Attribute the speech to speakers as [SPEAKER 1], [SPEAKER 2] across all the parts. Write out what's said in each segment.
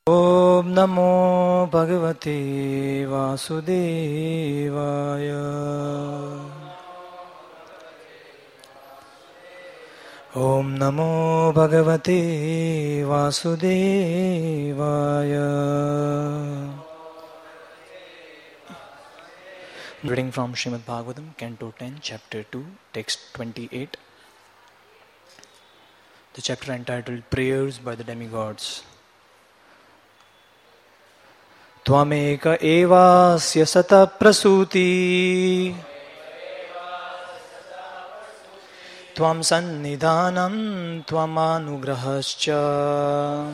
[SPEAKER 1] Om Namo Bhagavate Vasudevaya. Om Namo Bhagavate Vasudevaya. Reading from Srimad Bhagavatam, Canto 10, Chapter 2, Text 28. The chapter entitled Prayers by the Demigods. Tvameka evasya sata prasuti Tvam sannidhanam tvamanugrahascha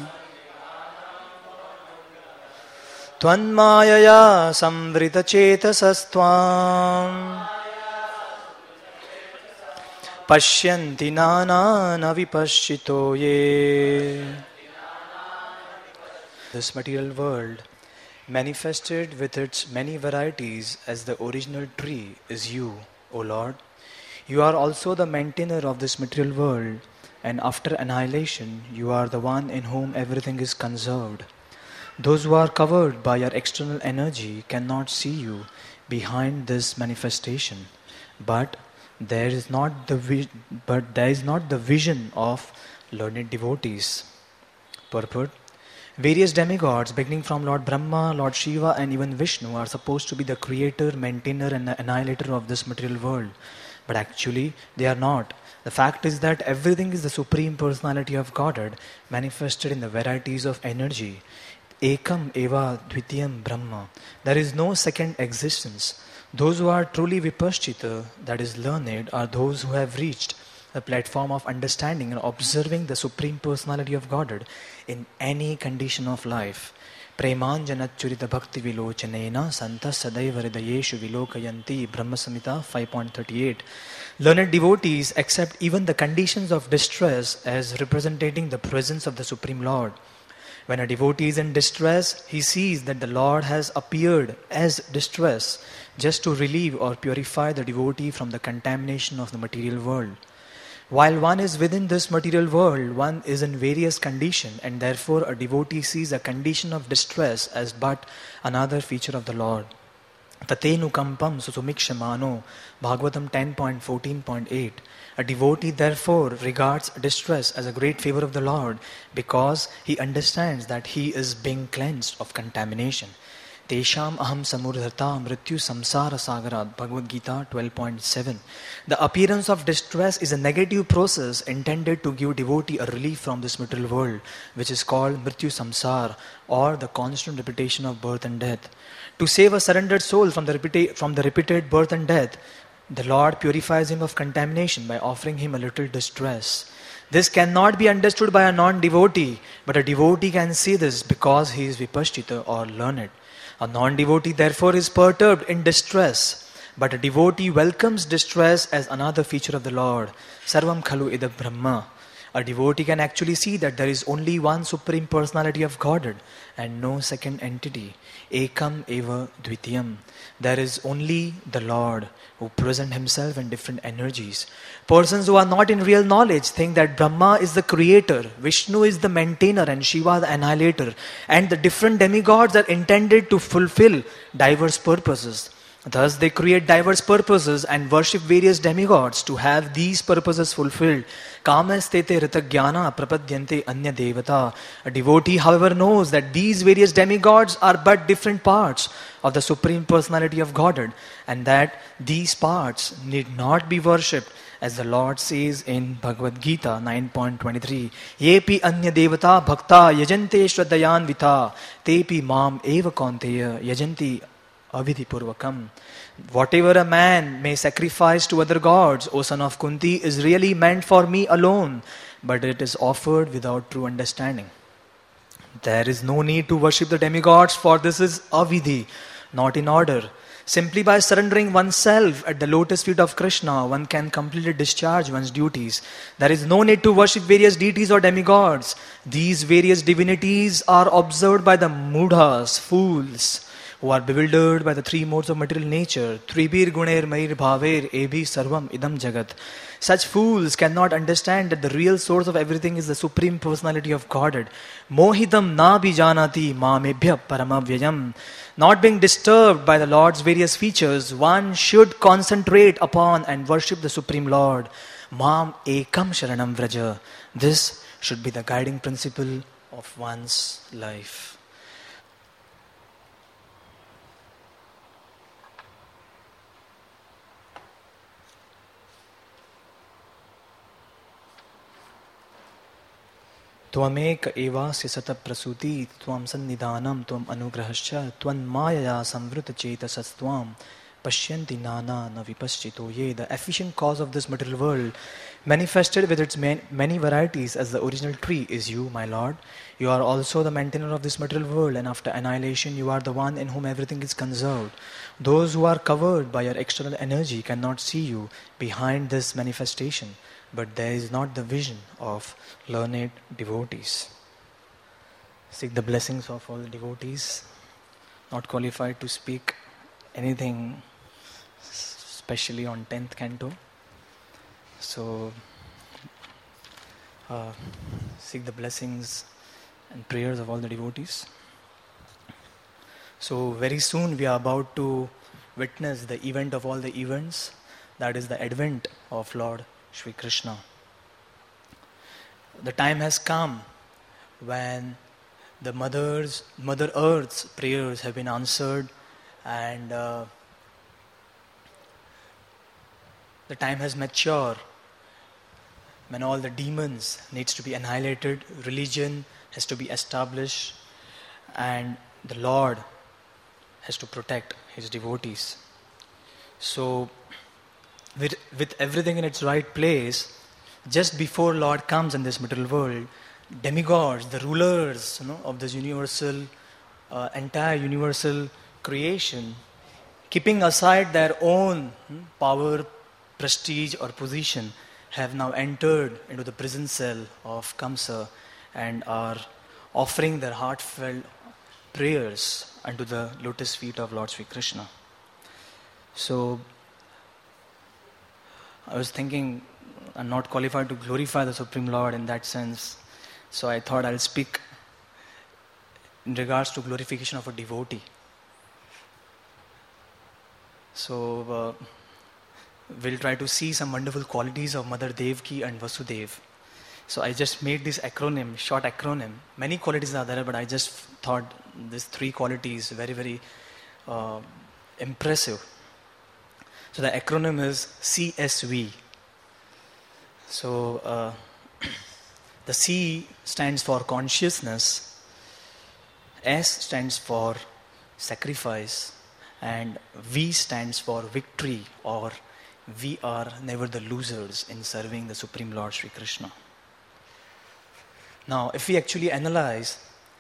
[SPEAKER 1] Tvanmayaya samvrita cetasastvam Pashyanti nanana vipashchito ye. This material world, manifested with its many varieties as the original tree, is you, O Lord. You are also the maintainer of this material world, and after annihilation, you are the one in whom everything is conserved. Those who are covered by your external energy cannot see you behind this manifestation, but there is not the vision of learned devotees. Purport. Various demigods, beginning from Lord Brahma, Lord Shiva, and even Vishnu, are supposed to be the creator, maintainer, and the annihilator of this material world. But actually, they are not. The fact is that everything is the Supreme Personality of Godhead, manifested in the varieties of energy. Ekam eva dvitiyam Brahma. There is no second existence. Those who are truly vipaschita, that is learned, are those who have reached the platform of understanding and observing the Supreme Personality of Godhead in any condition of life. Premanjanachurita bhakti vilochanena santa sadaiva hridayeshu vilokayanti. Brahma Samhita 5.38. Learned devotees accept even the conditions of distress as representing the presence of the Supreme Lord. When a devotee is in distress, he sees that the Lord has appeared as distress just to relieve or purify the devotee from the contamination of the material world. While one is within this material world, one is in various conditions, and therefore a devotee sees a condition of distress as but another feature of the Lord. Tatenu kampam susumikshamano. Bhagavatam 10.14.8. A devotee therefore regards distress as a great favor of the Lord because he understands that he is being cleansed of contamination. Tesham aham samurdhata mrityu samsara sagarat. Bhagavad Gita 12.7. The appearance of distress is a negative process intended to give devotee a relief from this material world, which is called mrityu samsara, or the constant repetition of birth and death. To save a surrendered soul from the repeated birth and death, the Lord purifies him of contamination by offering him a little distress. This cannot be understood by a non-devotee, but a devotee can see this because he is vipaschita or learned. A non-devotee therefore is perturbed in distress, but a devotee welcomes distress as another feature of the Lord. Sarvam khalu ida Brahma. A devotee can actually see that there is only one Supreme Personality of Godhead and no second entity. Ekam eva dvitiyam. There is only the Lord who presents himself in different energies. Persons who are not in real knowledge think that Brahma is the creator, Vishnu is the maintainer, and Shiva the annihilator, and the different demigods are intended to fulfill diverse purposes. Thus they create diverse purposes and worship various demigods to have these purposes fulfilled. Kamastete ritagyana prapadyante anya devata. A devotee, however, knows that these various demigods are but different parts of the Supreme Personality of Godhead, and that these parts need not be worshipped, as the Lord says in Bhagavad Gita 9.23. Yepi anya devata bhakta yajante shraddhayan vita tepi mam eva kaunteya yajanti avidhipurvakam. Whatever a man may sacrifice to other gods, O son of Kunti, is really meant for me alone, but it is offered without true understanding. There is no need to worship the demigods, for this is avidhi, not in order. Simply by surrendering oneself at the lotus feet of Krishna, one can completely discharge one's duties. There is no need to worship various deities or demigods. These various divinities are observed by the mudhas, fools, who are bewildered by the three modes of material nature. Tribir guner mair bhaver ebhi sarvam idam jagat. Such fools cannot understand that the real source of everything is the Supreme Personality of Godhead. Mohidam na bijanati mamebhya paramavyayam. Not being disturbed by the Lord's various features, one should concentrate upon and worship the Supreme Lord. Mam ekam sharanam vraja. This should be the guiding principle of one's life. त्वमेक एवास्य सतप्रसूति त्वं सन्निधानं त्वं अनुग्रहश्च त्वन्मायया संवृतचेतसस्त्वां पश्यन्ति नाना न विपश्चितो ये. The efficient cause of this material world, manifested with its many varieties as the original tree, is you, my Lord. You are also the maintainer of this material world, and after annihilation you are the one in whom everything is conserved. Those who are covered by your external energy cannot see you behind this manifestation, but there is not the vision of learned devotees. Seek the blessings of all the devotees, not qualified to speak anything especially on 10th canto. So seek the blessings and prayers of all the devotees. So very soon we are about to witness the event of all the events, that is the advent of Lord Shri Krishna. The time has come when the Mother Earth's prayers have been answered, and the time has matured when all the demons needs to be annihilated, religion has to be established, and the Lord has to protect his devotees. So with everything in its right place, just before Lord comes in this material world, demigods, the rulers of this universal, entire universal creation, keeping aside their own power, prestige or position, have now entered into the prison cell of Kamsa and are offering their heartfelt prayers unto the lotus feet of Lord Sri Krishna. So I was thinking, I'm not qualified to glorify the Supreme Lord in that sense, so I thought I'll speak in regards to glorification of a devotee. So we'll try to see some wonderful qualities of Mother Devaki and Vasudev. So I just made this acronym, short acronym. Many qualities are there, but I just thought these three qualities very, very impressive. So the acronym is CSV. So the C stands for consciousness, S stands for sacrifice, and V stands for victory, or we are never the losers in serving the Supreme Lord Sri Krishna. Now, if we actually analyze,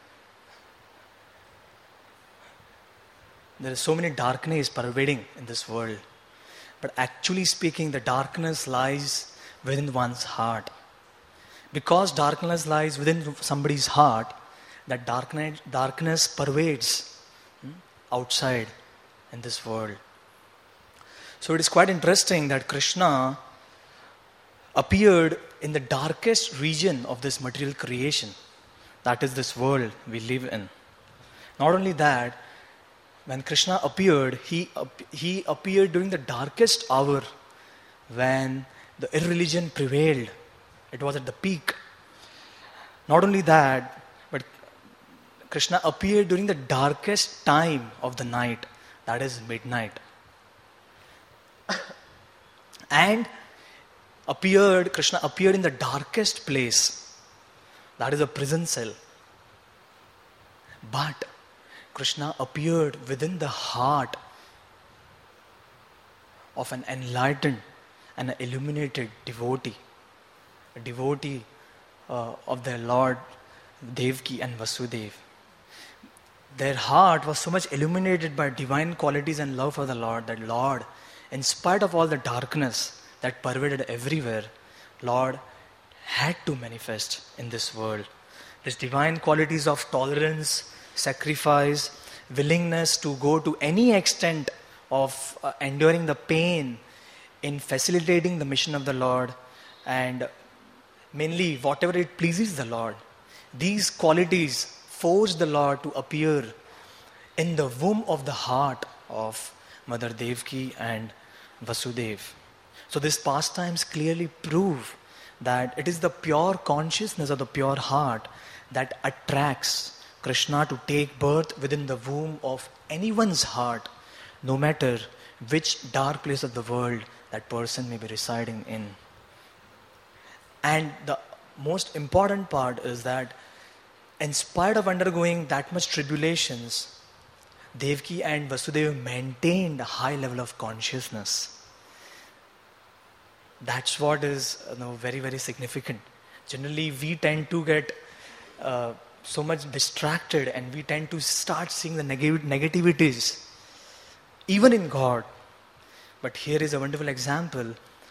[SPEAKER 1] there is so many darkness pervading in this world. But actually speaking, the darkness lies within one's heart. Because darkness lies within somebody's heart, that darkness pervades outside in this world. So it is quite interesting that Krishna appeared in the darkest region of this material creation, that is this world we live in. Not only that, when Krishna appeared, he appeared during the darkest hour when the irreligion prevailed. It was at the peak. Not only that, but Krishna appeared during the darkest time of the night, that is midnight. And Krishna appeared in the darkest place, that is a prison cell. But Krishna appeared within the heart of an enlightened and illuminated devotee, a devotee of their Lord Devaki and Vasudeva. Their heart was so much illuminated by divine qualities and love for the Lord that Lord, in spite of all the darkness that pervaded everywhere, Lord had to manifest in this world. These divine qualities of tolerance, sacrifice, willingness to go to any extent of enduring the pain in facilitating the mission of the Lord, and mainly whatever it pleases the Lord. These qualities forced the Lord to appear in the womb of the heart of Mother Devaki and Vasudev. So these pastimes clearly prove that it is the pure consciousness of the pure heart that attracts Krishna to take birth within the womb of anyone's heart, no matter which dark place of the world that person may be residing in. And the most important part is that in spite of undergoing that much tribulations, Devaki and Vasudeva maintained a high level of consciousness. That's what is very, very significant. Generally, we tend to get so much distracted, and we tend to start seeing the negativities, even in God. But here is a wonderful example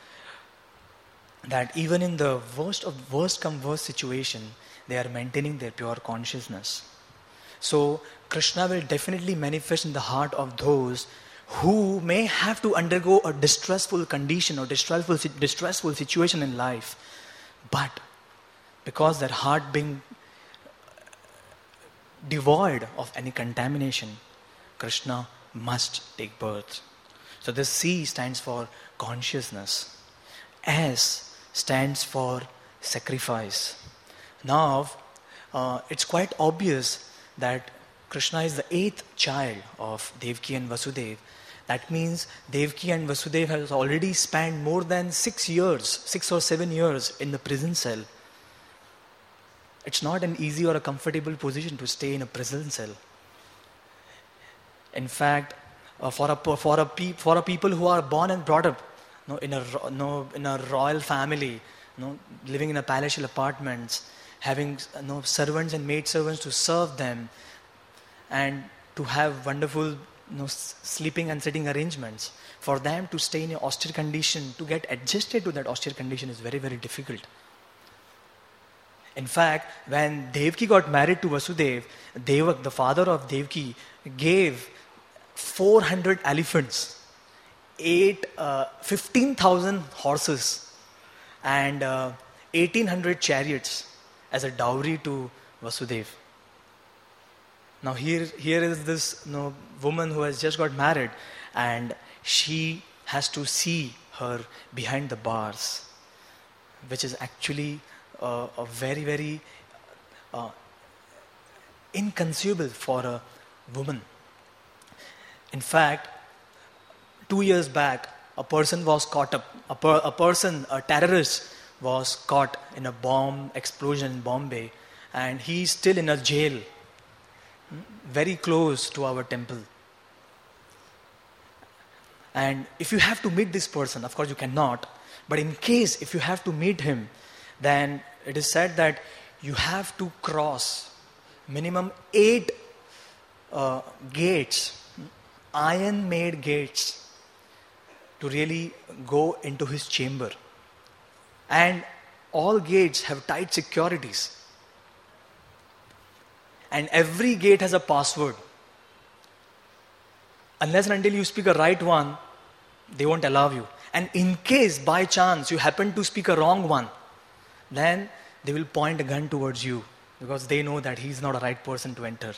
[SPEAKER 1] that even in the worst come worst situation, they are maintaining their pure consciousness. So Krishna will definitely manifest in the heart of those who may have to undergo a distressful condition or distressful situation in life, but because their heart being devoid of any contamination, Krishna must take birth. So this C stands for consciousness. S stands for sacrifice. Now, it's quite obvious that Krishna is the 8th child of Devaki and Vasudeva. That means Devaki and Vasudeva has already spent more than 6 or 7 years in the prison cell. It's not an easy or a comfortable position to stay in a prison cell. In fact, for a people who are born and brought up in a royal family, living in a palatial apartments, having servants and maidservants to serve them, and to have wonderful sleeping and sitting arrangements, for them to stay in an austere condition, to get adjusted to that austere condition is very, very difficult. In fact, when Devaki got married to Vasudeva, Devak, the father of Devaki, gave 400 elephants, 15,000 horses, and 1,800 chariots as a dowry to Vasudeva. Now here is this woman who has just got married, and she has to see her behind the bars, which is actually a very, very inconceivable for a woman. In fact, 2 years back, a person was caught up, a terrorist was caught in a bomb explosion in Bombay, and he's still in a jail very close to our temple. And if you have to meet this person, of course you cannot, but in case if you have to meet him, then it is said that you have to cross minimum 8 gates, iron-made gates, to really go into his chamber. And all gates have tight securities. And every gate has a password. Unless and until you speak a right one, they won't allow you. And in case by chance you happen to speak a wrong one, then they will point a gun towards you, because they know that he's not a right person to enter.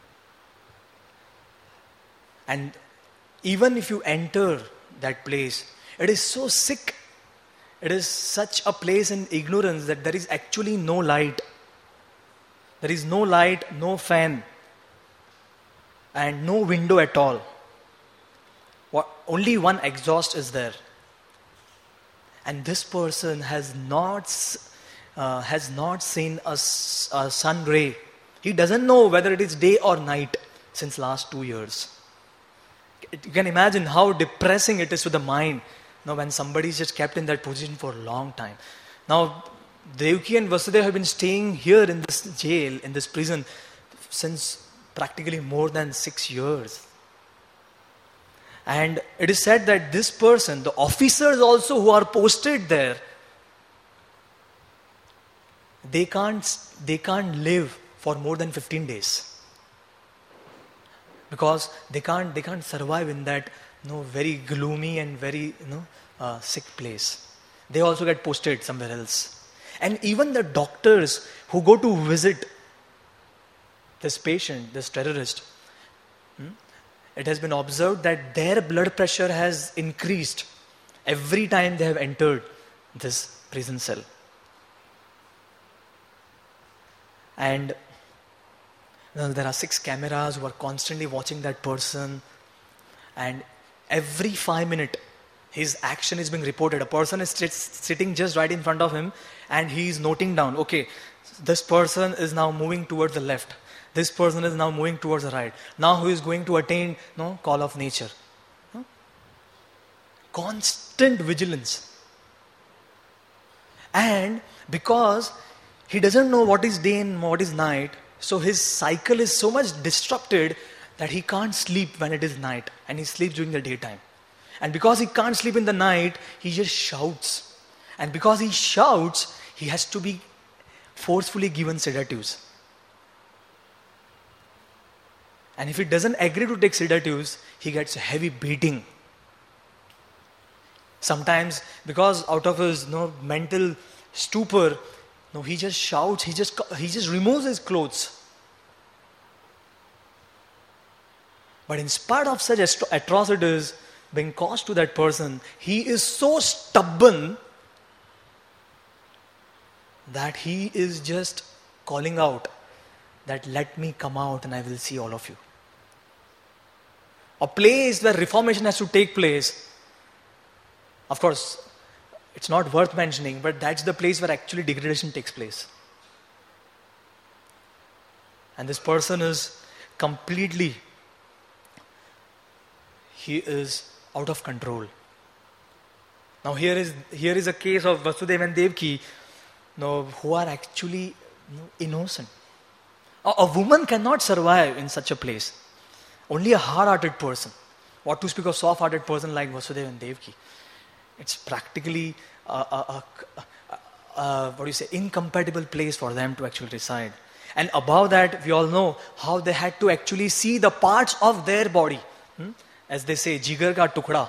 [SPEAKER 1] And even if you enter that place, it is so sick. It is such a place in ignorance that there is actually no light. There is no light, no fan, and no window at all. Only one exhaust is there. And this person has not seen a sun ray. He doesn't know whether it is day or night since last 2 years. You can imagine how depressing it is to the mind when somebody is just kept in that position for a long time. Now, Devaki and Vasudeva have been staying here in this jail, in this prison, since practically more than 6 years. And it is said that this person, the officers also who are posted there, they can't live for more than 15 days. because they can't survive in that very gloomy and very sick place. They also get posted somewhere else. And even the doctors who go to visit this patient, this terrorist, it has been observed that their blood pressure has increased every time they have entered this prison cell. And there are 6 cameras who are constantly watching that person, and every 5 minutes his action is being reported. A person is sitting just right in front of him, and he is noting down, okay, this person is now moving towards the left, this person is now moving towards the right, now who is going to attain call of nature. Constant vigilance. And because he doesn't know what is day and what is night, so his cycle is so much disrupted that he can't sleep when it is night, and he sleeps during the daytime. And because he can't sleep in the night, he just shouts. And because he shouts, he has to be forcefully given sedatives. And if he doesn't agree to take sedatives, he gets a heavy beating. Sometimes, because out of his mental stupor, he just shouts, he just removes his clothes. But in spite of such atrocities being caused to that person, he is so stubborn that he is just calling out that let me come out and I will see all of you. A place where reformation has to take place. Of course, it's not worth mentioning, but that's the place where actually degradation takes place. And this person is completely, he is out of control. Now here is a case of Vasudeva and Devaki, who are actually innocent. A woman cannot survive in such a place. Only a hard-hearted person. What to speak of soft-hearted person like Vasudeva and Devaki. It's practically incompatible place for them to actually reside. And above that, we all know how they had to actually see the parts of their body. As they say, jigar ka tukda.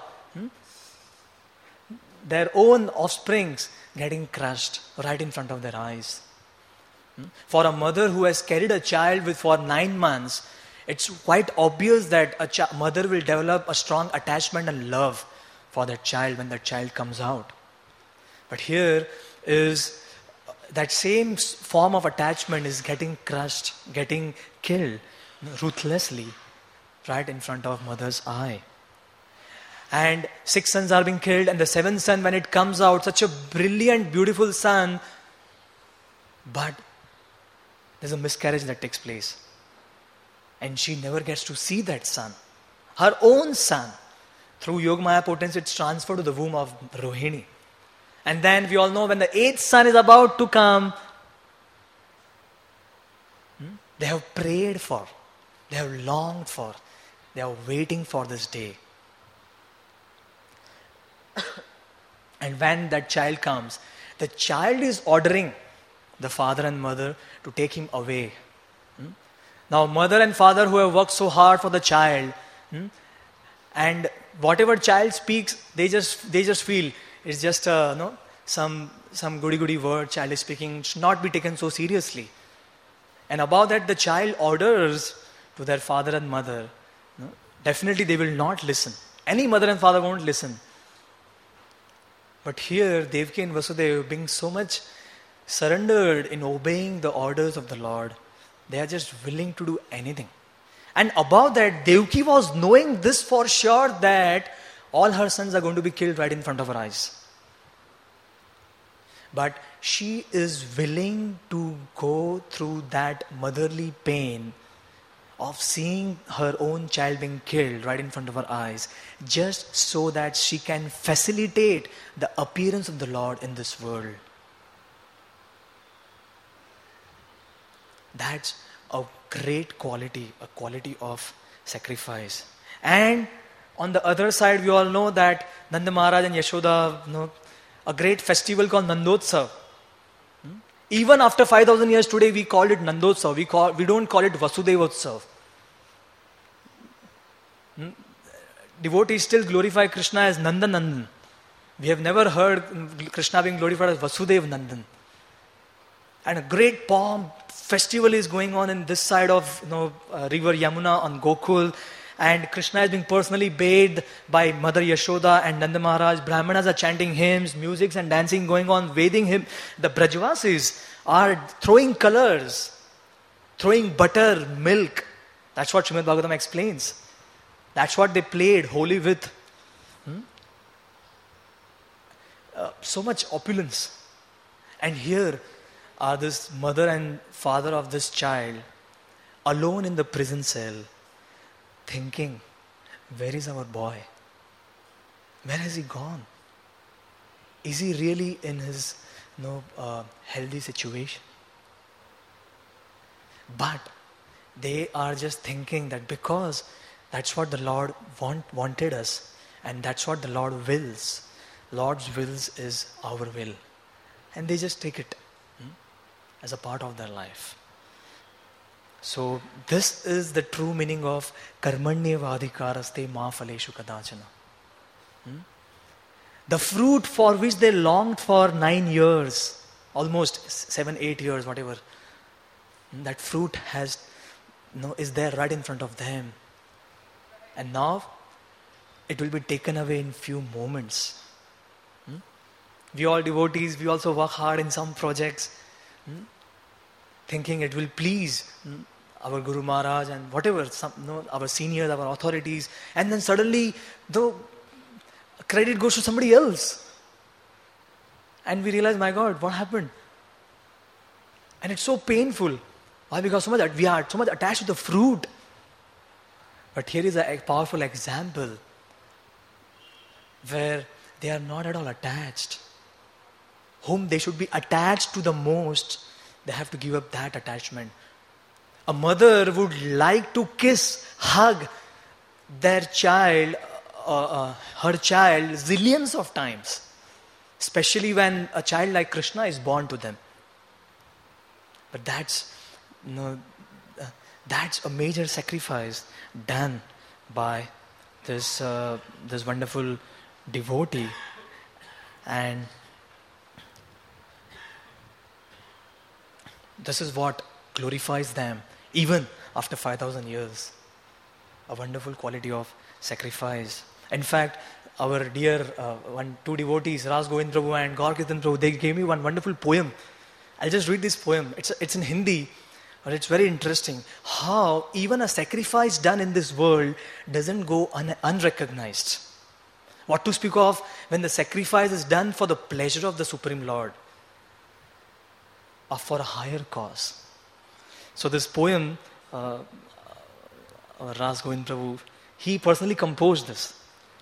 [SPEAKER 1] Their own offsprings getting crushed right in front of their eyes. For a mother who has carried a child for 9 months, it's quite obvious that a mother will develop a strong attachment and love for that child when that child comes out. But here is that same form of attachment is getting crushed, getting killed ruthlessly right in front of mother's eye. And 6 sons are being killed, and the 7th son, when it comes out, such a brilliant, beautiful son, but there's a miscarriage that takes place. And she never gets to see that son. Her own son. Through Yogamaya potency, it's transferred to the womb of Rohini. And then we all know when the 8th son is about to come, they have prayed for, they have longed for, they are waiting for this day. And when that child comes, the child is ordering the father and mother to take him away. Now, mother and father who have worked so hard for the child, and whatever child speaks, they just feel it's just some goody word child is speaking, should not be taken so seriously. And about that, the child orders to their father and mother. Definitely they will not listen. Any mother and father won't listen. But here, Devaki and Vasudeva, being so much surrendered in obeying the orders of the Lord, they are just willing to do anything. And above that, Devaki was knowing this for sure, that all her sons are going to be killed right in front of her eyes. But she is willing to go through that motherly pain of seeing her own child being killed right in front of her eyes, just so that she can facilitate the appearance of the Lord in this world. That's a great quality, a quality of sacrifice. And on the other side, we all know that Nanda Maharaj and Yashoda, a great festival called Nandotsav. Even after 5,000 years today, we call it Nandotsav. We don't call it Vasudevotsav. devotees still glorify Krishna as Nanda Nandan. We have never heard Krishna being glorified as Vasudev Nandan. And a great pomp festival is going on in this side of river Yamuna on Gokul, and Krishna is being personally bathed by Mother Yashoda and Nanda Maharaj. Brahmanas are chanting hymns, music and dancing going on, bathing him. The Brajavasis are throwing colors, throwing butter, milk. That's what Srimad Bhagavatam explains. That's what they played holy with. So much opulence. And here are this mother and father of this child alone in the prison cell, thinking, where is our boy? Where has he gone? Is he really in his healthy situation? But they are just thinking that because that's what the Lord wanted us, and that's what the Lord wills. Lord's wills is our will. And they just take it as a part of their life. So this is the true meaning of karmanyeva adhikaraste ma phaleshu kadachana. The fruit for which they longed for 9 years, almost 7-8 years, whatever, that fruit is there right in front of them. And now it will be taken away in few moments. We all devotees, we also work hard in some projects, thinking it will please our Guru Maharaj and whatever, our seniors, our authorities, and then suddenly the credit goes to somebody else. And we realize, my God, what happened? And it's so painful. Why? Because we are so much attached to the fruit. But here is a powerful example where they are not at all attached. Whom they should be attached to the most, they have to give up that attachment. A mother would like to kiss, hug their child, her child, zillions of times. Especially when a child like Krishna is born to them. But that's a major sacrifice done by this wonderful devotee. And this is what glorifies them even after 5,000 years. A wonderful quality of sacrifice. In fact, our dear two devotees, Ras Govind Prabhu and Gaur Kirtan Prabhu, they gave me one wonderful poem. I'll just read this poem. It's in Hindi, but it's very interesting. How even a sacrifice done in this world doesn't go unrecognized. What to speak of when the sacrifice is done for the pleasure of the Supreme Lord, or for a higher cause. So this poem, Ras Govind Prabhu, he personally composed this.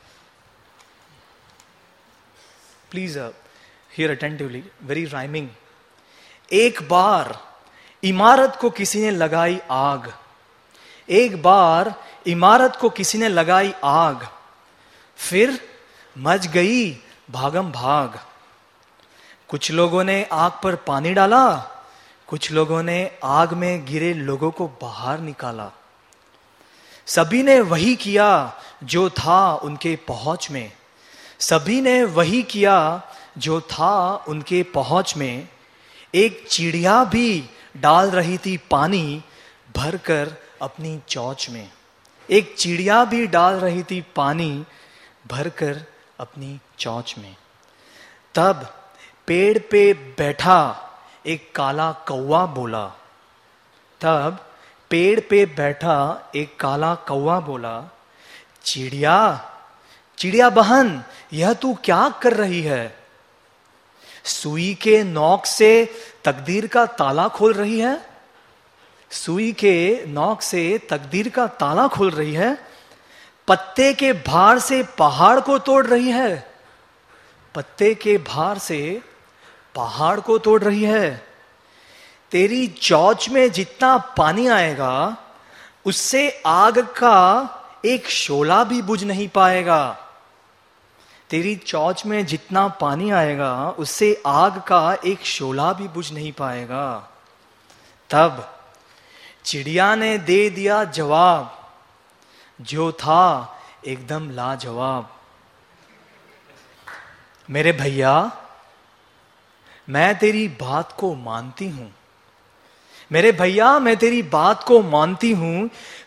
[SPEAKER 1] Please hear attentively, very rhyming. एक बार इमारत को किसी ने लगाई आग, एक बार इमारत को किसी ने लगाई आग, फिर मच गई भागम भाग. कुछ लोगों ने आग पर पानी डाला, कुछ लोगों ने आग में गिरे लोगों को बाहर निकाला. सभी ने वही किया जो था उनके पहुंच में, सभी ने वही किया जो था उनके पहुंच में. एक चिड़िया भी डाल रही थी पानी भरकर अपनी चोंच में, एक चिड़िया भी डाल रही थी पानी भरकर अपनी चोंच में. तब पेड़ पे बैठा एक काला कौवा बोला, तब पेड़ पे बैठा एक काला कौवा बोला, चिड़िया चिड़िया बहन यह तू क्या कर रही है? सुई के नोक से तकदीर का ताला खोल रही है, सुई के नोक से तकदीर का ताला खोल रही है, पत्ते के भार से पहाड़ को तोड़ रही है, पत्ते के भार से पहाड़ को तोड़ रही है. तेरी चोंच में जितना पानी आएगा उससे आग का एक शोला भी बुझ नहीं पाएगा. तेरी चोंच में जितना पानी आएगा उससे आग का एक शोला भी बुझ नहीं पाएगा. तब चिड़िया ने दे दिया जवाब, जो था एकदम लाजवाब। मेरे भैया, मैं तेरी बात को मानती हूं। मेरे भैया, मैं तेरी बात को मानती हूं,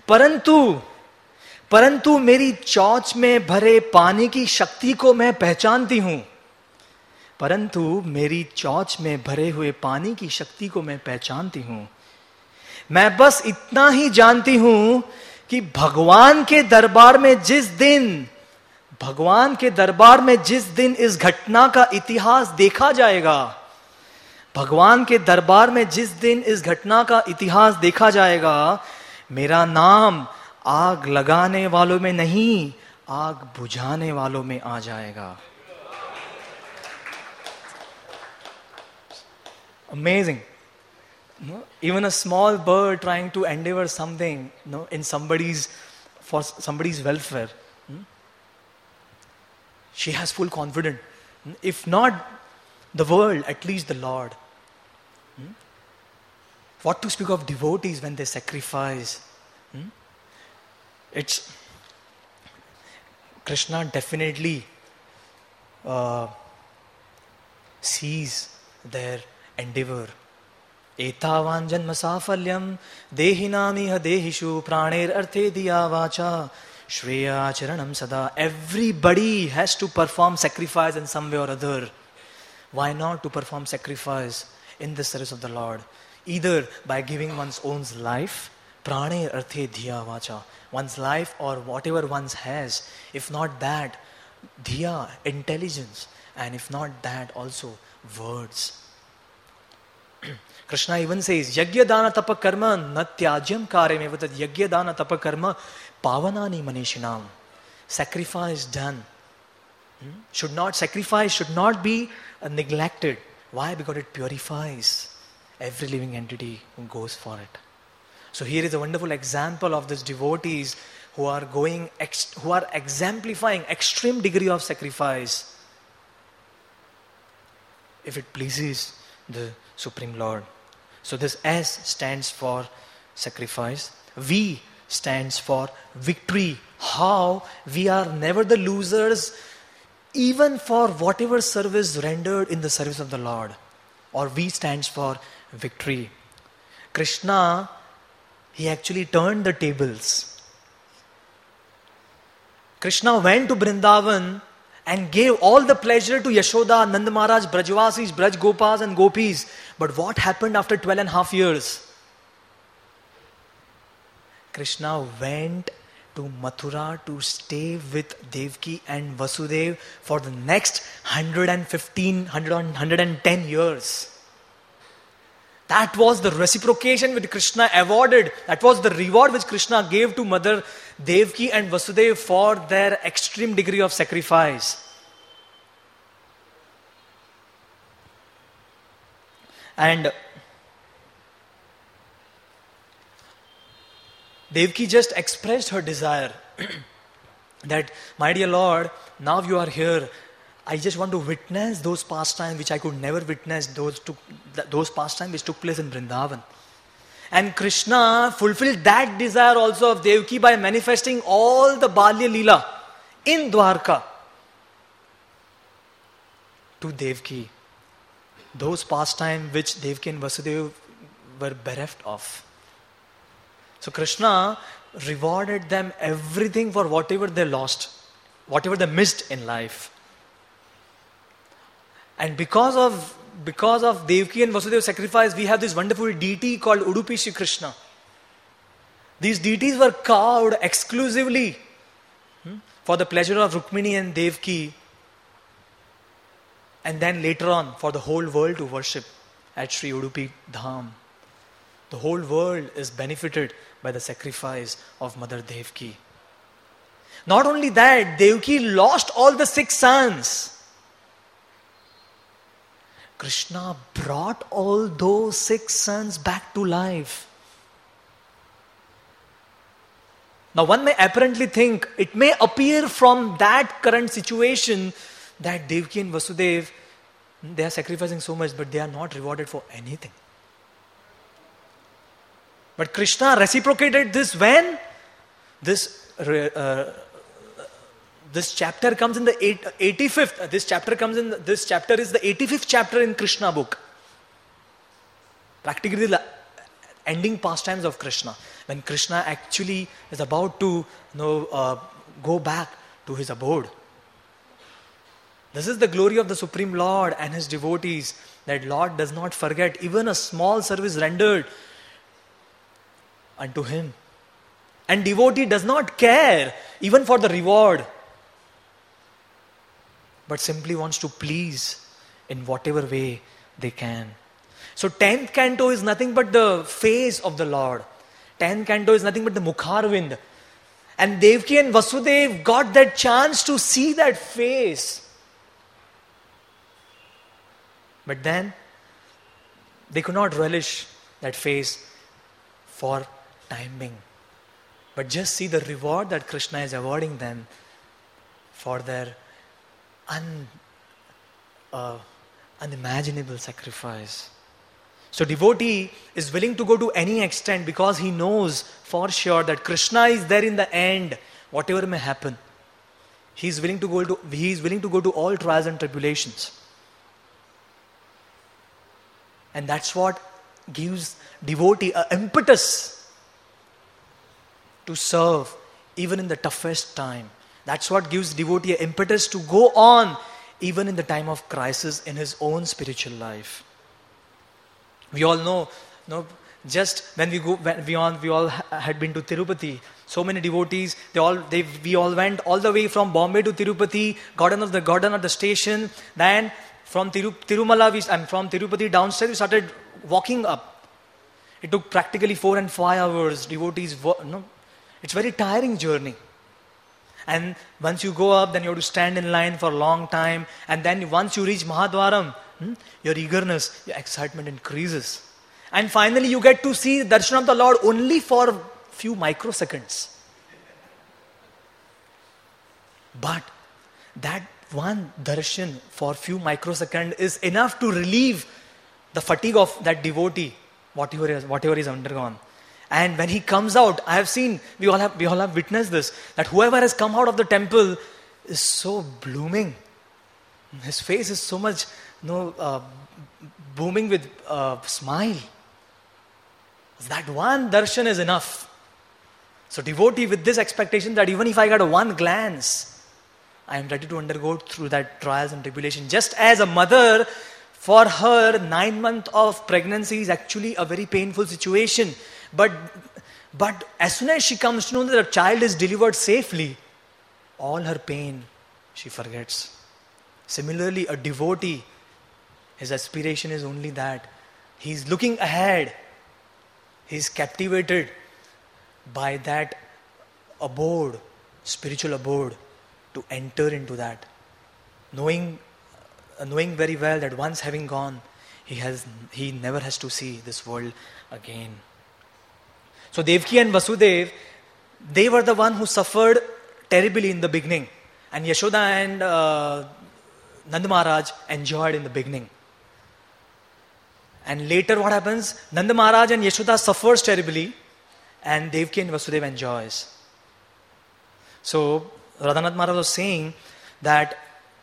[SPEAKER 1] परंतु मेरी चौच में भरे पानी की शक्ति को मैं पहचानती हूं। परंतु मेरी चौच में भरे हुए पानी की शक्ति को मैं पहचानती हूं। मैं बस इतना ही जानती हूं कि भगवान के दरबार में जिस दिन इस घटना का इतिहास देखा जाएगा, भगवान के दरबार में जिस दिन इस घटना का इतिहास देखा जाएगा, मेरा नाम आग लगाने वालों में नहीं, आग बुझाने वालों में आ जाएगा। Amazing. No? Even a small bird trying to endeavor something, no, in for somebody's welfare, she has full confidence. If not the world, at least the Lord. What to speak of devotees when they sacrifice? It's Krishna definitely sees their endeavor. Etavan janma safalyam dehinamiha dehishu praner arthe diya vacha shreya charanam sada. Everybody has to perform sacrifice in some way or other. Why not to perform sacrifice in the service of the Lord? Either by giving one's own life, praner arthe diya vacha, one's life or whatever one has. If not that, dhiya, intelligence, and if not that, also words. Krishna even says, Yagya dana tapa karma natyajyam karyam evatat yagya dana tapa karma pavanani manishinam. Sacrifice done. Should not be neglected. Why? Because it purifies every living entity who goes for it. So here is a wonderful example of these devotees who are exemplifying extreme degree of sacrifice if it pleases the Supreme Lord. So this S stands for sacrifice. V stands for victory. How we are never the losers, even for whatever service rendered in the service of the Lord. Or V stands for victory. Krishna, he actually turned the tables. Krishna went to Vrindavan and gave all the pleasure to Yashoda, Nanda Maharaj, Brajvasis, Braj Gopas and Gopis. But what happened after 12.5 years? Krishna went to Mathura to stay with Devaki and Vasudev for the next 110 years. That was the reciprocation which Krishna awarded. That was the reward which Krishna gave to Mother Devaki and Vasudev for their extreme degree of sacrifice. And Devaki just expressed her desire that, my dear Lord, now you are here. I just want to witness those pastimes which I could never witness, those pastimes which took place in Vrindavan. And Krishna fulfilled that desire also of Devaki by manifesting all the Balya Leela in Dwarka to Devaki. Those pastimes which Devaki and Vasudeva were bereft of. So Krishna rewarded them everything for whatever they lost, whatever they missed in life. And because of Devaki and Vasudeva's sacrifice, we have this wonderful deity called Udupi Shri Krishna. These deities were carved exclusively for the pleasure of Rukmini and Devaki, and then later on for the whole world to worship at Sri Udupi Dham. The whole world is benefited by the sacrifice of Mother Devaki. Not only that, Devaki lost all the 6 sons. Krishna brought all those 6 sons back to life. Now one may apparently think, it may appear from that current situation that Devaki and Vasudeva, they are sacrificing so much, but they are not rewarded for anything. But Krishna reciprocated this when this This chapter comes in the 85th. This chapter is the 85th chapter in Krishna book. Practically the ending pastimes of Krishna. When Krishna actually is about to go back to his abode. This is the glory of the Supreme Lord and his devotees, that Lord does not forget even a small service rendered unto him. And devotee does not care even for the reward, but simply wants to please in whatever way they can. So 10th canto is nothing but the face of the Lord. 10th canto is nothing but the Mukharvind. And Devaki and Vasudev got that chance to see that face. But then they could not relish that face for time being. But just see the reward that Krishna is awarding them for their unimaginable sacrifice. So devotee is willing to go to any extent because he knows for sure that Krishna is there in the end, whatever may happen. He is willing to go to all trials and tribulations. And that's what gives devotee an impetus to serve even in the toughest time. That's what gives devotee an impetus to go on even in the time of crisis in his own spiritual life. We all know, just when we all had been to Tirupati, so many devotees, we all went all the way from Bombay to Tirupati, got on at the station, then from from Tirupati downstairs, we started walking up. It took practically 4 and 5 hours. Devotees, it's a very tiring journey. And once you go up, then you have to stand in line for a long time. And then once you reach Mahadwaram, your eagerness, your excitement increases. And finally you get to see the darshan of the Lord only for a few microseconds. But that one darshan for few microseconds is enough to relieve the fatigue of that devotee, whatever is undergone. And when he comes out, I have seen, we all have witnessed this, that whoever has come out of the temple is so blooming. His face is so much booming with smile. That one darshan is enough. So devotee with this expectation that even if I get one glance, I am ready to undergo through that trials and tribulation. Just as a mother, for her 9 months of pregnancy is actually a very painful situation. But as soon as she comes to know that her child is delivered safely, all her pain she forgets. Similarly, a devotee, his aspiration is only that. He is looking ahead. He is captivated by that abode, spiritual abode, to enter into that. Knowing very well that once having gone, he never has to see this world again. So Devaki and Vasudev, they were the one who suffered terribly in the beginning. And Yashoda and Nanda Maharaj enjoyed in the beginning. And later what happens? Nanda Maharaj and Yashoda suffers terribly and Devaki and Vasudev enjoys. So Radhanath Maharaj was saying that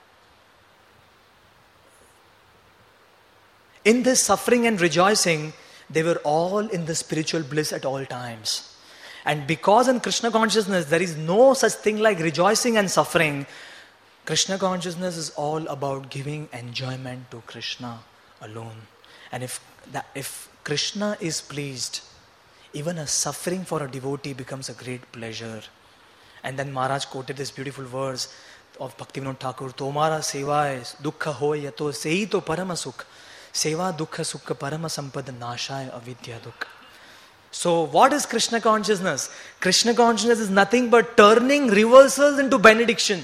[SPEAKER 1] in this suffering and rejoicing, they were all in the spiritual bliss at all times. And because in Krishna consciousness there is no such thing like rejoicing and suffering, Krishna consciousness is all about giving enjoyment to Krishna alone. And if Krishna is pleased, even a suffering for a devotee becomes a great pleasure. And then Maharaj quoted this beautiful verse of Bhaktivinoda Thakur, Tomara seva dukkha hoy yato sehi to parama sukh. Seva dukkha sukha parama sampad nashaya avidya dukkha. So what is Krishna consciousness? Krishna consciousness is nothing but turning reversals into benediction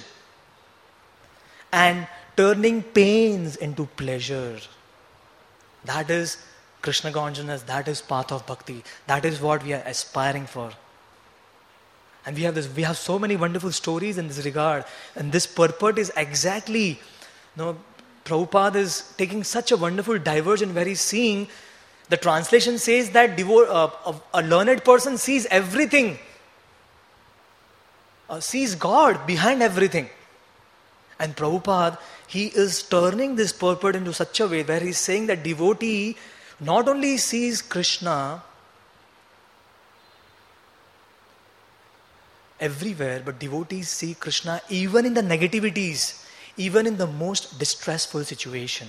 [SPEAKER 1] and turning pains into pleasure. That is Krishna consciousness. That is path of bhakti. That is what we are aspiring for. And we have so many wonderful stories in this regard. And this purport is exactly, Prabhupada is taking such a wonderful diversion where he's seeing, the translation says that a learned person sees everything, sees God behind everything. And Prabhupada, he is turning this purport into such a way where he's saying that devotee not only sees Krishna everywhere, but devotees see Krishna even in the negativities, even in the most distressful situation.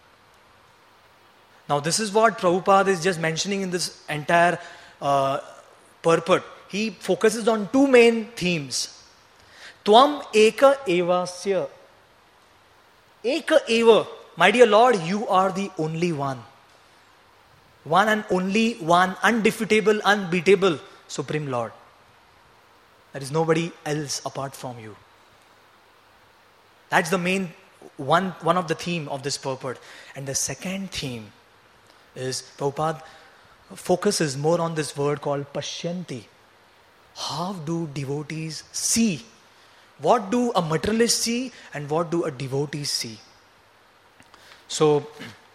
[SPEAKER 1] Now this is what Prabhupada is just mentioning in this entire purport. He focuses on two main themes. Tvam eka evasya. Eka eva. My dear Lord, you are the only one. One and only one, undefeatable, unbeatable, Supreme Lord. There is nobody else apart from you. That's the main one of the theme of this purport. And the second theme is Prabhupada focuses more on this word called Pashyanti. How do devotees see? What do a materialist see and what do a devotee see? So,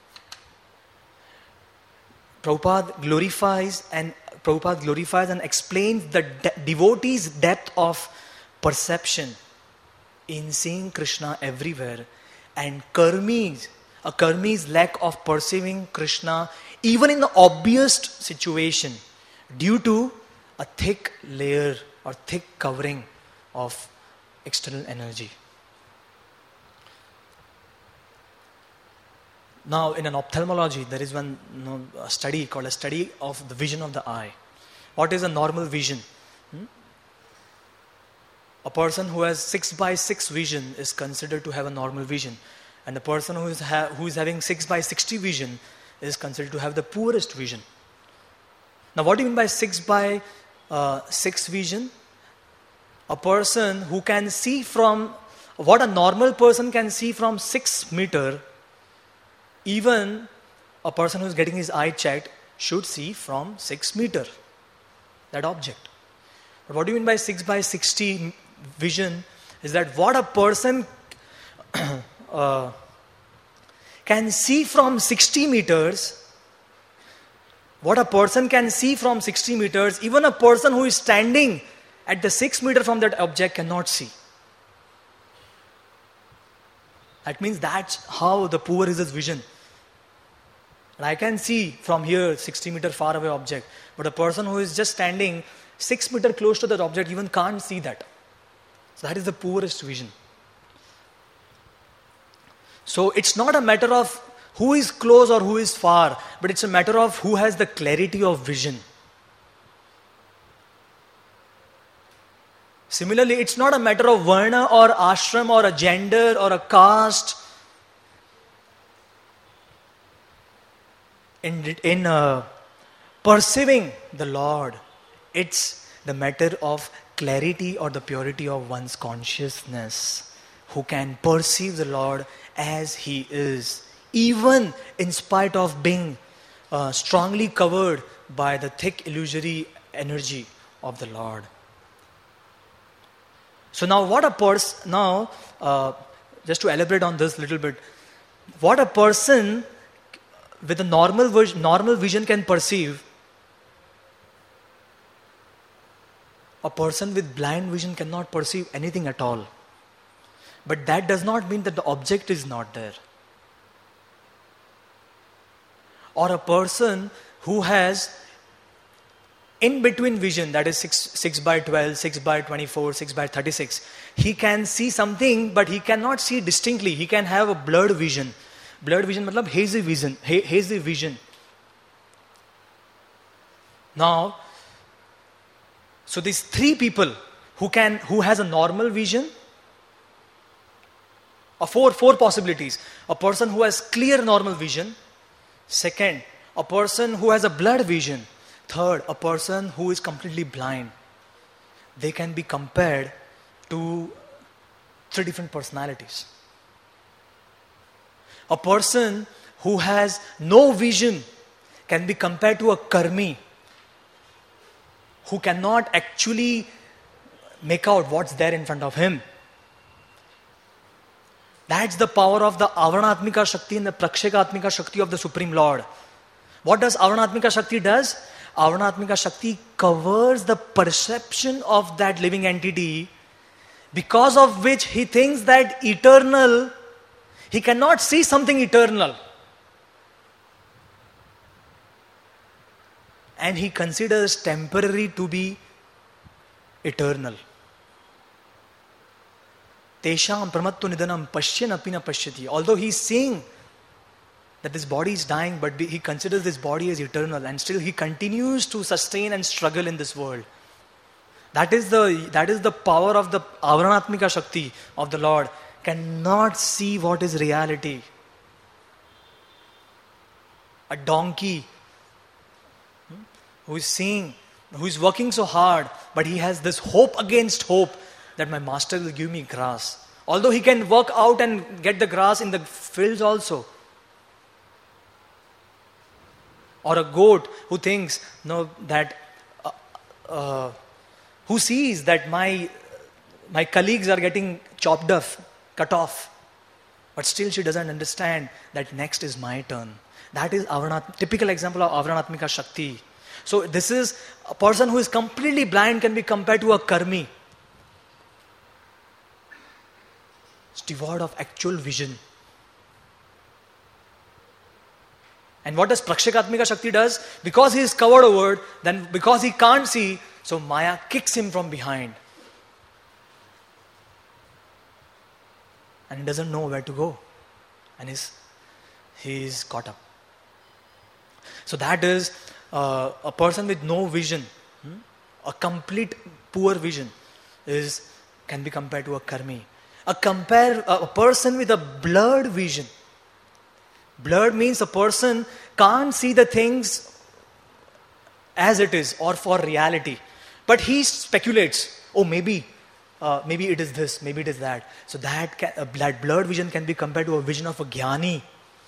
[SPEAKER 1] Prabhupada glorifies and explains the devotee's depth of perception in seeing Krishna everywhere, and a karmi's lack of perceiving Krishna even in the obvious situation due to a thick layer or thick covering of external energy. Now, in an ophthalmology, there is one study called a study of the vision of the eye. What is a normal vision? A person who has 6/6 vision is considered to have a normal vision. And the person who is having 6/60 vision is considered to have the poorest vision. Now, what do you mean by 6/6 vision? A person who can see from what a normal person can see from 6 meter, even a person who is getting his eye checked should see from 6 meter that object. But what do you mean by 6/60 vision is that what a person can see from 60 meters, what a person can see from 60 meters, even a person who is standing at the 6 meter from that object cannot see. That means that's how the poor is his vision. And I can see from here 60 meter far away object, but a person who is just standing 6 meter close to that object even can't see that. So that is the poorest vision. So it's not a matter of who is close or who is far, but it's a matter of who has the clarity of vision. Similarly, it's not a matter of varna or ashram or a gender or a caste. In perceiving the Lord, it's the matter of clarity or the purity of one's consciousness, who can perceive the Lord as He is, even in spite of being strongly covered by the thick illusory energy of the Lord. So now just to elaborate on this little bit, what a person with a normal vision can perceive, a person with blind vision cannot perceive anything at all. But that does not mean that the object is not there. Or a person who has in between vision, that is 6/12, 6/24, 6/36, he can see something but he cannot see distinctly. He can have a blurred vision. Blurred vision matlab hazy vision. Now, so these three people who has a normal vision, or four possibilities. A person who has clear normal vision. Second, a person who has a blurred vision. Third, a person who is completely blind. They can be compared to three different personalities. A person who has no vision can be compared to a karmi who cannot actually make out what's there in front of him. That's the power of the Avarnatmika Shakti and the Prakshekatmika Shakti of the Supreme Lord. What does Avarnatmika Shakti does? Avarnatmika Shakti covers the perception of that living entity because of which he thinks that eternal, he cannot see something eternal. And he considers temporary to be eternal. Tesham pramattu nidanam pashyan apina pashyati. Although he is seeing that this body is dying, but he considers this body as eternal, and still he continues to sustain and struggle in this world. That is the power of the Avaranatmika Shakti of the Lord. Cannot see what is reality. A donkey who is seeing, who is working so hard, but he has this hope against hope that my master will give me grass. Although he can work out and get the grass in the fields also. Or a goat who thinks, that who sees that my colleagues are getting chopped off, cut off, but still she doesn't understand that next is my turn. That is typical example of Avaranatmika Shakti. So this is a person who is completely blind can be compared to a karmi. It's devoid of actual vision. And what does Prakshikatmika Shakti does? Because he is covered over, then because he can't see, so Maya kicks him from behind. And he doesn't know where to go. And he is caught up. So that is a person with no vision, a complete poor vision can be compared to a karmi. A person with a blurred vision. Blurred means a person can't see the things as it is or for reality. But he speculates, maybe it is this, maybe it is that. So that blurred vision can be compared to a vision of a jnani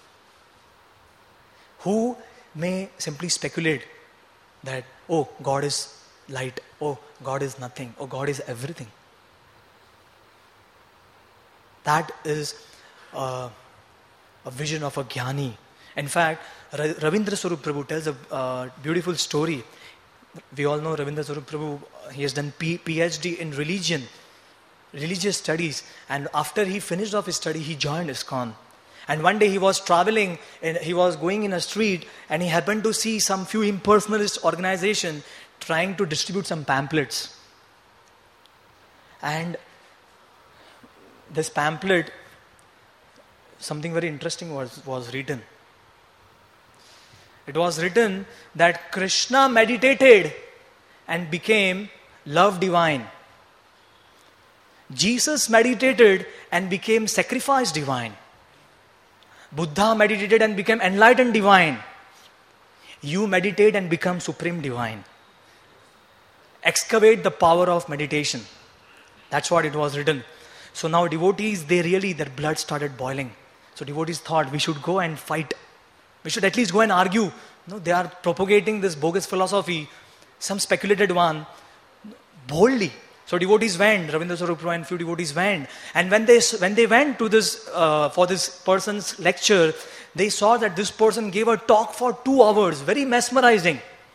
[SPEAKER 1] who may simply speculate that, God is light, God is nothing, God is everything. That is a vision of a jnani. In fact, Ravindra Swarup Prabhu tells a beautiful story. We all know Ravindra Swarup Prabhu, he has done PhD in religious studies, and after he finished off his study, he joined ISKCON. And one day he was traveling, and he was going in a street, and he happened to see some few impersonalist organization trying to distribute some pamphlets. And this pamphlet, something very interesting was written. It was written that Krishna meditated and became love divine. Jesus meditated and became sacrifice divine. Buddha meditated and became enlightened divine. You meditate and become supreme divine. Excavate the power of meditation. That's what it was written. So now devotees, their blood started boiling. So devotees thought we should go and fight. We should at least go and argue. They are propagating this bogus philosophy, some speculated one, boldly. So devotees went, Ravindra Swarup Prabhu and few devotees went. And when they went to this, for this person's lecture, they saw that this person gave a talk for 2 hours, very mesmerizing.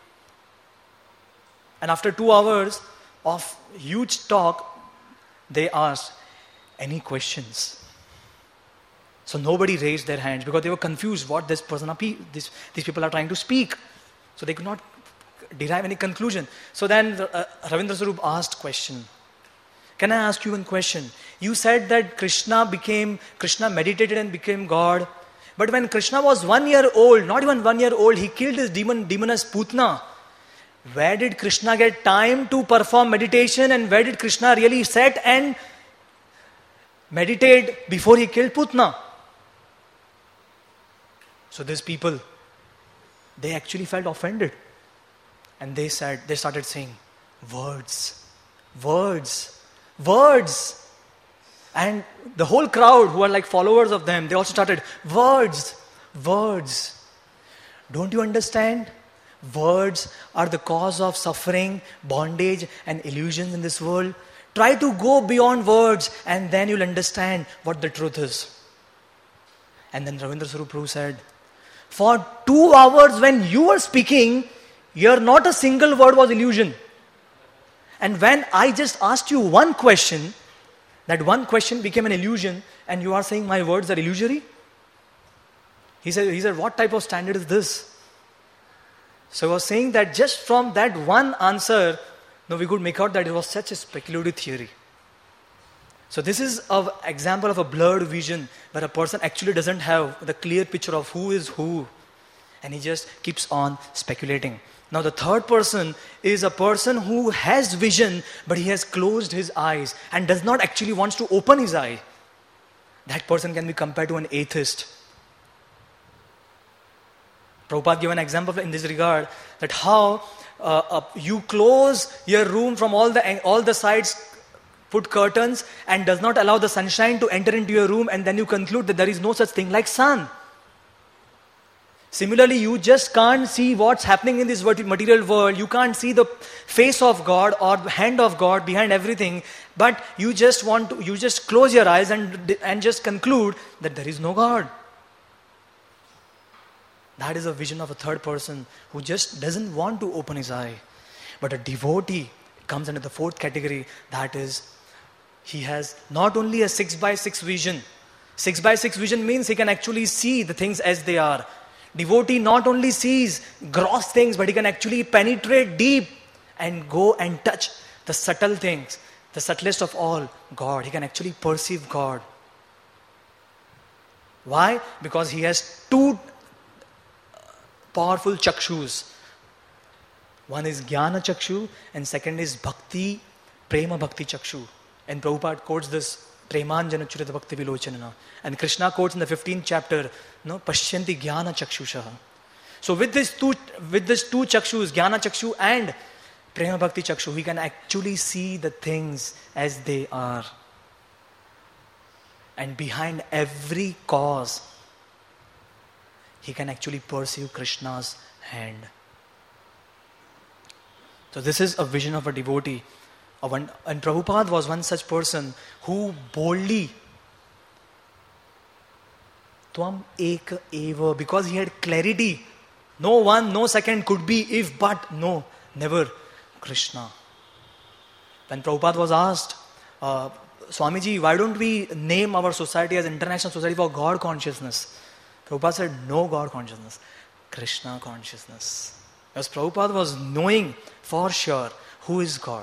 [SPEAKER 1] And after 2 hours of huge talk, they asked, any questions? So nobody raised their hands because they were confused what these people are trying to speak. So they could not derive any conclusion. So then Ravindra Swarup asked question. Can I ask you one question? You said that Krishna meditated and became God. But when Krishna was 1 year old, not even 1 year old, he killed his demoness Putna. Where did Krishna get time to perform meditation, and where did Krishna really sit and meditate before he killed Putna? So these people, they actually felt offended. And they started saying, words. And the whole crowd who are like followers of them, they also started, words. Don't you understand? Words are the cause of suffering, bondage and illusions in this world. Try to go beyond words and then you'll understand what the truth is. And then Ravindra Swarup Prabhu said, for 2 hours when you were speaking, not a single word was illusion. And when I just asked you one question, That one question became an illusion, and you are saying my words are illusory? He said, what type of standard is this? So I was saying that just from that one answer, we could make out that it was such a speculative theory. So this is an example of a blurred vision where a person actually doesn't have the clear picture of who is who, and he just keeps on speculating. Now the third person is a person who has vision, but he has closed his eyes and does not actually wants to open his eye. That person can be compared to an atheist. Prabhupada gave an example in this regard, that how you close your room from all the sides, put curtains, and does not allow the sunshine to enter into your room, and then you conclude that there is no such thing like sun. Similarly, you just can't see what's happening in this material world. You can't see the face of God or hand of God behind everything, but you just close your eyes and just conclude that there is no God. That is a vision of a third person who just doesn't want to open his eye. But a devotee comes under the fourth category, that is, he has not only a 6x6 vision. 6x6 vision means he can actually see the things as they are. Devotee not only sees gross things, but he can actually penetrate deep and go and touch the subtle things, the subtlest of all, God. He can actually perceive God. Why? Because he has two powerful chakshus. One is Jnana Chakshu and second is Bhakti, Prema Bhakti Chakshu. And Prabhupada quotes this, Premanjana Churita Bhakti Vilochanana. And Krishna quotes in the 15th chapter, Pashyanti Jnana Chakshusha. So with these two chakshus, Jnana Chakshu and Prema Bhakti Chakshu, he can actually see the things as they are. And behind every cause, he can actually perceive Krishna's hand. So this is a vision of a devotee. And Prabhupada was one such person who boldly, Tvam Eka Eva, because he had clarity. No one, no second could be if, but, no, never Krishna. When Prabhupada was asked, Swamiji, why don't we name our society as International Society for God Consciousness? Prabhupada said, no God consciousness, Krishna consciousness. Because Prabhupada was knowing for sure who is God.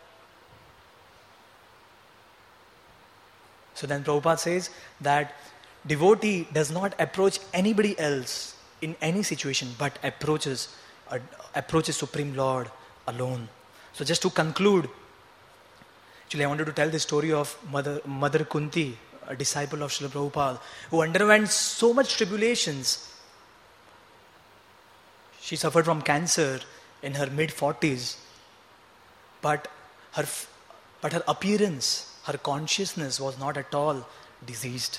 [SPEAKER 1] So then Prabhupada says that devotee does not approach anybody else in any situation, but approaches Supreme Lord alone. So just to conclude, actually I wanted to tell the story of Mother Kunti, a disciple of Srila Prabhupada, who underwent so much tribulations. She suffered from cancer in her mid-40s, but her appearance, her consciousness was not at all diseased.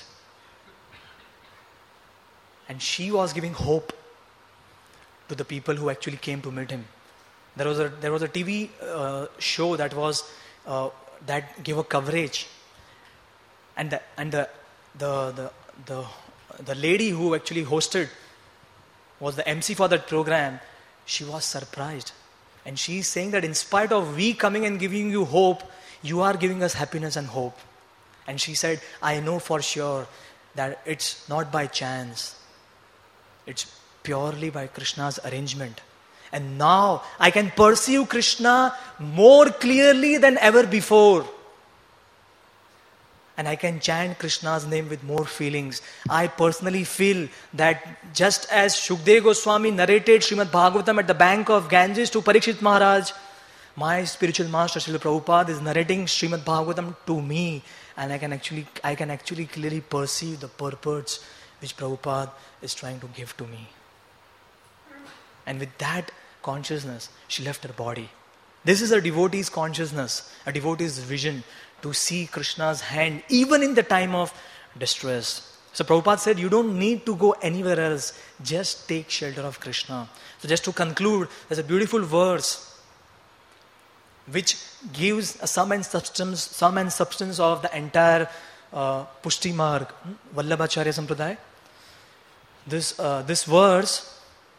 [SPEAKER 1] And she was giving hope to the people who actually came to meet him. There was a TV show that gave a coverage. And the lady who actually hosted was the MC for that program. She was surprised, and she's saying that in spite of we coming and giving you hope, you are giving us happiness and hope. And she said, I know for sure that it's not by chance, it's purely by Krishna's arrangement. And now I can perceive Krishna more clearly than ever before. And I can chant Krishna's name with more feelings. I personally feel that just as Shukdev Goswami narrated Srimad Bhagavatam at the bank of Ganges to Parikshit Maharaj, my spiritual master Srila Prabhupada is narrating Srimad Bhagavatam to me, and I can actually clearly perceive the purports which Prabhupada is trying to give to me. And with that consciousness, she left her body. This is a devotee's consciousness, a devotee's vision, to see Krishna's hand even in the time of distress. So Prabhupada said, you don't need to go anywhere else, just take shelter of Krishna. So just to conclude, there's a beautiful verse which gives a sum and substance of the entire Pushti Marg, Vallabhacharya Sampradaya. This verse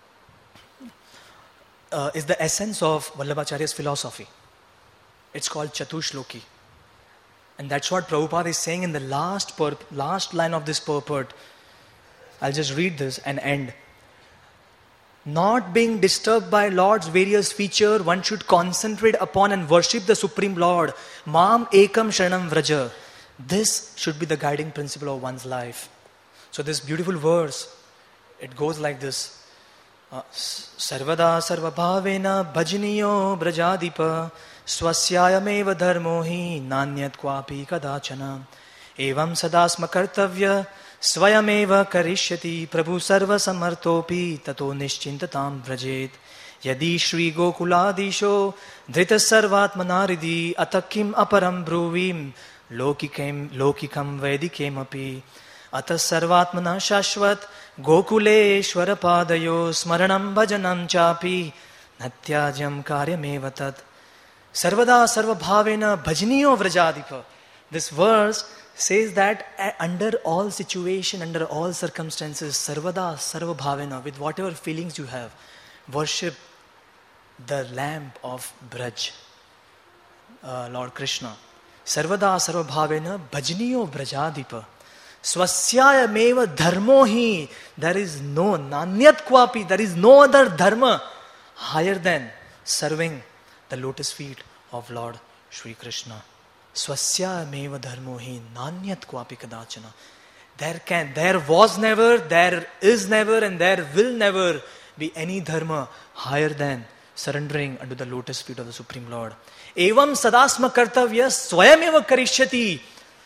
[SPEAKER 1] is the essence of Vallabhacharya's philosophy. It's called Chatushloki. And that's what Prabhupada is saying in the last line of this purport. I'll just read this and end. Not being disturbed by Lord's various features, one should concentrate upon and worship the Supreme Lord. Mam ekam sharanam vraja. This should be the guiding principle of one's life. So this beautiful verse, it goes like this. Sarvada sarvabhavena bhajaniyo brajadipa swasyayameva dharmo hi nanyat kwapi kadachana evam sadasma kartavya swayameva karishyati prabhu sarva samartopi tato nischintatam vrajet yadi shri gokuladisho dhrita sarvatmanaridi atakim aparam bruvim lokikam vedikem api atas sarvatmana shashvat gokuleshwara padayo smaranam bhajanam chapi natyajam karyameva tat sarvada sarvabhavena bhajaniyo vrajadipa. This verse says that under all situation, under all circumstances, sarvada sarvabhavena, with whatever feelings you have, worship the lamp of Braj, Lord Krishna. Sarvada sarvabhavena bhajaniyo vrajadipa. Swasyaya meva dharmo hi. There is no nanyat kwapi. There is no other dharma higher than serving the lotus feet of Lord Shri Krishna. Swasyaya meva dharmo hi nanyat kwapi kadachana. There was never, there is never, and there will never be any dharma higher than surrendering unto the lotus feet of the Supreme Lord. Evam sadasma kartavya swayameva karishyati.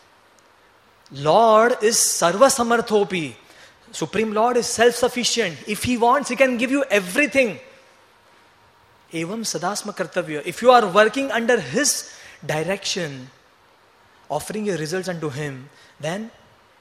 [SPEAKER 1] Lord is sarva samarthopi. Supreme Lord is self-sufficient. If He wants, He can give you everything. Evam sadasma kartavya. If you are working under His direction, offering your results unto Him, then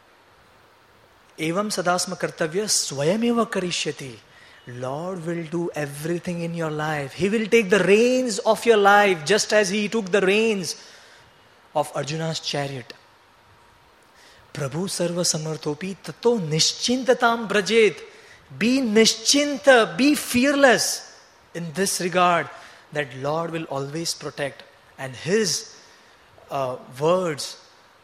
[SPEAKER 1] evam sadasma kartavya swayameva karishyati. Lord will do everything in your life. He will take the reins of your life just as He took the reins of Arjuna's chariot. Prabhu sarva samarthopi tato nischintatam brajet. Be nischinta, be fearless in this regard that Lord will always protect, and His words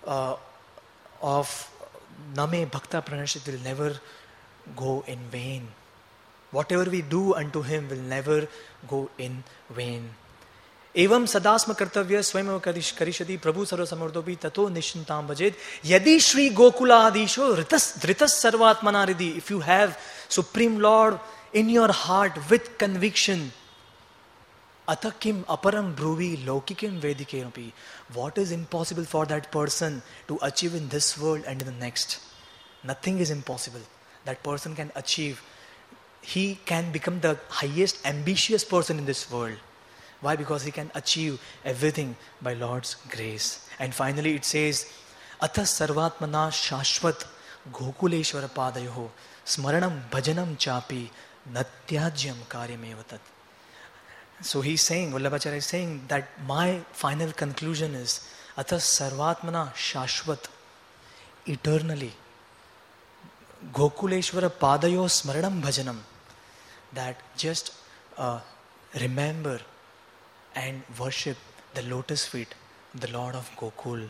[SPEAKER 1] of Name Bhakta Pranashit will never go in vain. Whatever we do unto Him will never go in vain. Evam sadasma kartavya swayam karishati prabhu sarva samarthopi tato nishintam bhajet yadi shri gokula adisho dhritas sarvatmanaridi. If you have Supreme Lord in your heart with conviction, atakim aparam bruvi laukikim vedikenapi. What is impossible for that person to achieve in this world and in the next? Nothing is impossible. That person can achieve. He can become the highest ambitious person in this world. Why? Because he can achieve everything by Lord's grace. And finally it says, Athas sarvatmana shashvat gokuleshwara padayoho smaranam bhajanam chapi natyajyam karyamevatat. So he's saying, Vallabhacharya is saying that my final conclusion is Athas sarvatmana shashvat, eternally. Gokuleshwara padayo smaranam bhajanam. That just remember and worship the lotus feet of the Lord of Gokul.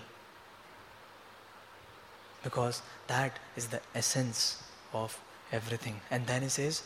[SPEAKER 1] Because that is the essence of everything. And then he says,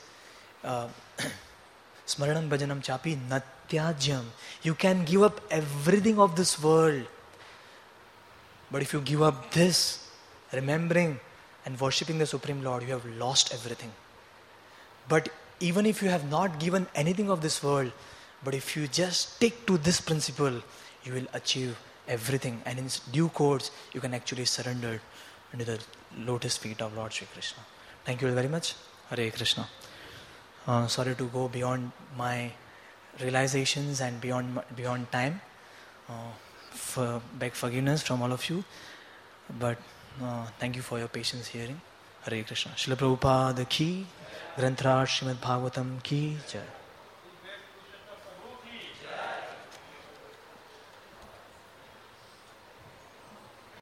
[SPEAKER 1] Smaranam bhajanam chapi natyajyam. You can give up everything of this world. But if you give up this, remembering and worshipping the Supreme Lord, you have lost everything. But even if you have not given anything of this world, but if you just stick to this principle, you will achieve everything. And in due course, you can actually surrender under the lotus feet of Lord Shri Krishna. Thank you very much. Hare Krishna. Sorry to go beyond my realizations and beyond time. Beg forgiveness from all of you. But thank you for your patience hearing. Hare Krishna. Srila Prabhupada ki, Granthra Srimad Bhagavatam ki jai.